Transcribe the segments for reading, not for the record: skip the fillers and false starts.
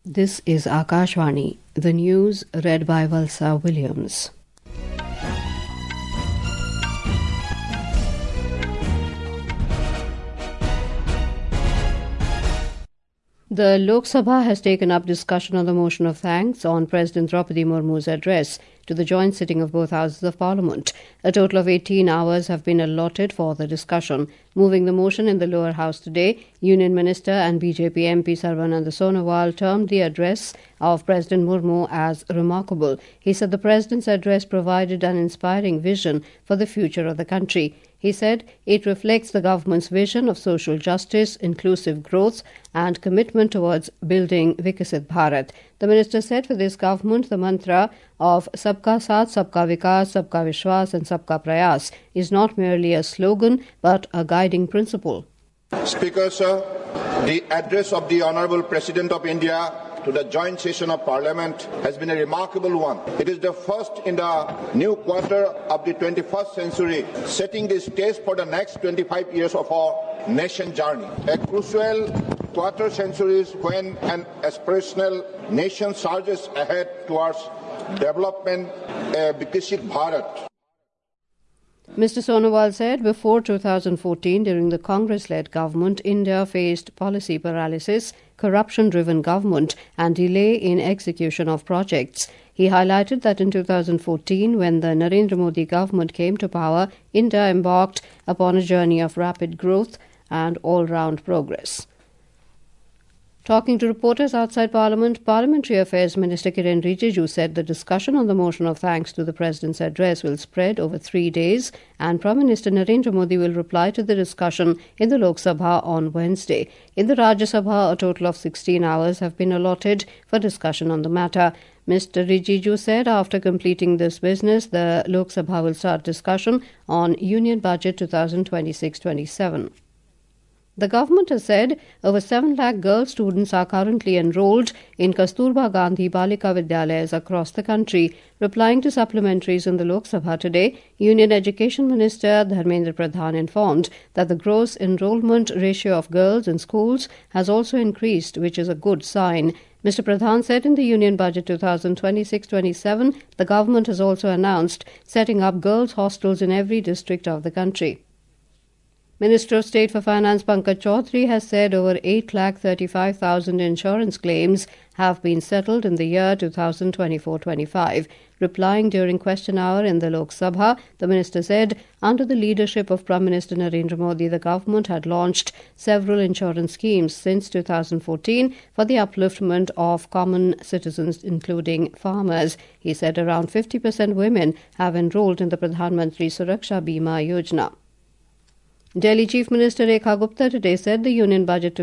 This is Akashvani, the news read by Valsa Williams. The Lok Sabha has taken up discussion on the motion of thanks on President Draupadi Murmu's address to the joint sitting of both houses of Parliament. A total of 18 hours have been allotted for the discussion. Moving the motion in the lower house today, Union Minister and BJP MP Sarbananda Sonowal termed the address of President Murmu as remarkable. He said the President's address provided an inspiring vision for the future of the country. He said it reflects the government's vision of social justice, inclusive growth and commitment towards building Vikasit Bharat. The minister said for this government, the mantra of Sabka Saath, Sabka Vikas, Sabka Vishwas and Sabka Prayas is not merely a slogan but a guiding principle. Speaker, sir, the address of the Honourable President of India to the joint session of Parliament has been a remarkable one. It is the first in the new quarter of the 21st century, setting the stage for the next 25 years of our nation journey. A crucial quarter centuries when an aspirational nation surges ahead towards development, a Vikasit Bharat. Mr. Sonowal said before 2014, during the Congress-led government, India faced policy paralysis, corruption-driven government and delay in execution of projects. He highlighted that in 2014, when the Narendra Modi government came to power, India embarked upon a journey of rapid growth and all-round progress. Talking to reporters outside Parliament, Parliamentary Affairs Minister Kiren Rijiju said the discussion on the motion of thanks to the President's address will spread over 3 days and Prime Minister Narendra Modi will reply to the discussion in the Lok Sabha on Wednesday. In the Rajya Sabha, a total of 16 hours have been allotted for discussion on the matter. Mr. Rijiju said after completing this business, the Lok Sabha will start discussion on Union Budget 2026-27. The government has said over 7 lakh girl students are currently enrolled in Kasturba Gandhi Balika Vidyalayas across the country. Replying to supplementaries in the Lok Sabha today, Union Education Minister Dharmendra Pradhan informed that the gross enrollment ratio of girls in schools has also increased, which is a good sign. Mr. Pradhan said in the Union Budget 2026-27, the government has also announced setting up girls' hostels in every district of the country. Minister of State for Finance Pankaj Chaudhary has said over 8,35,000 insurance claims have been settled in the year 2024-25. Replying during question hour in the Lok Sabha, the minister said under the leadership of Prime Minister Narendra Modi, the government had launched several insurance schemes since 2014 for the upliftment of common citizens, including farmers. He said around 50% women have enrolled in the Pradhan Mantri Suraksha Bima Yojana. Delhi Chief Minister Rekha Gupta today said the Union Budget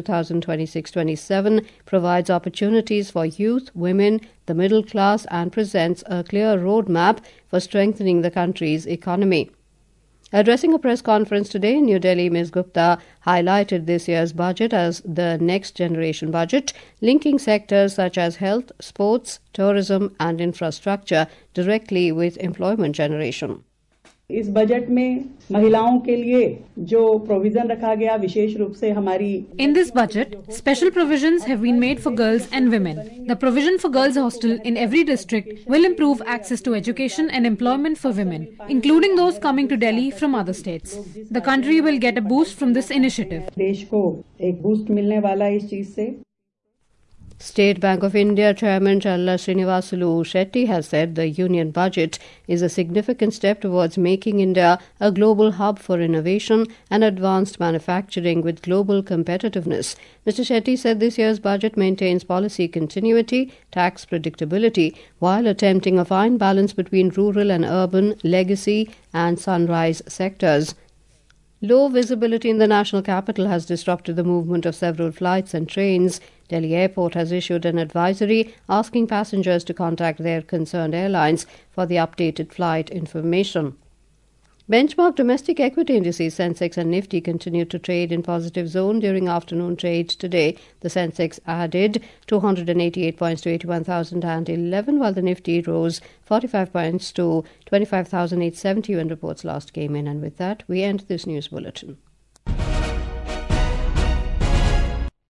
2026-27 provides opportunities for youth, women, the middle class and presents a clear roadmap for strengthening the country's economy. Addressing a press conference today in New Delhi, Ms. Gupta highlighted this year's budget as the next generation budget, linking sectors such as health, sports, tourism and infrastructure directly with employment generation. इस बजट में महिलाओं के लिए जो provision रखा गया विशेष रूप से हमारी In this budget, special provisions have been made for girls and women. The provision for girls' hostel in every district will improve access to education and employment for women, including those coming to Delhi from other states. The country will get a boost from this initiative. देश को एक boost मिलने वाला है इस चीज से. State Bank of India Chairman Challa Srinivasulu Shetty has said the Union Budget is a significant step towards making India a global hub for innovation and advanced manufacturing with global competitiveness. Mr. Shetty said this year's budget maintains policy continuity, tax predictability, while attempting a fine balance between rural and urban, legacy and sunrise sectors. Low visibility in the national capital has disrupted the movement of several flights and trains. Delhi Airport has issued an advisory asking passengers to contact their concerned airlines for the updated flight information. Benchmark domestic equity indices Sensex and Nifty continued to trade in positive zone during afternoon trade today. The Sensex added 288 points to 81,011, while the Nifty rose 45 points to 25,870 when reports last came in. And with that, we end this news bulletin.